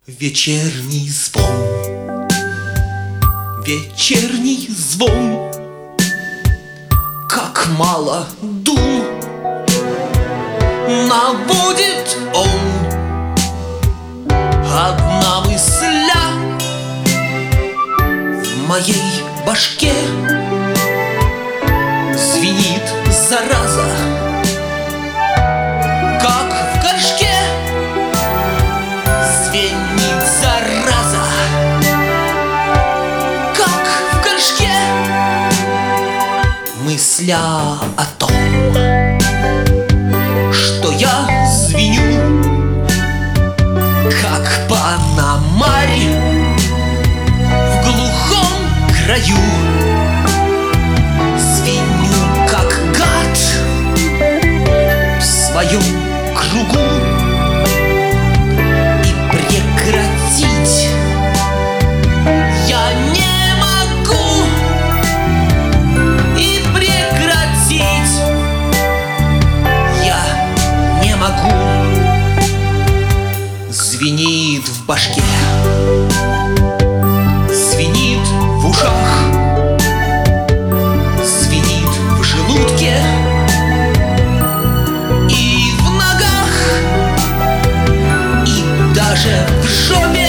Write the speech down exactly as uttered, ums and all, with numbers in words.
Вечерний звон, вечерний звон, как мало дум наводит он. Одна мысля в моей башке звенит, зараза, как в горшке. Звенит, зараза, как в горшке, мысля о том, что я звеню, как Панамарь в глухом краю. Звеню, как гад в своем кругу. Прекратить я не могу, и прекратить я не могу. Звенит в башке, звенит в ушах, звенит в желудке и в ногах, и даже в жопе.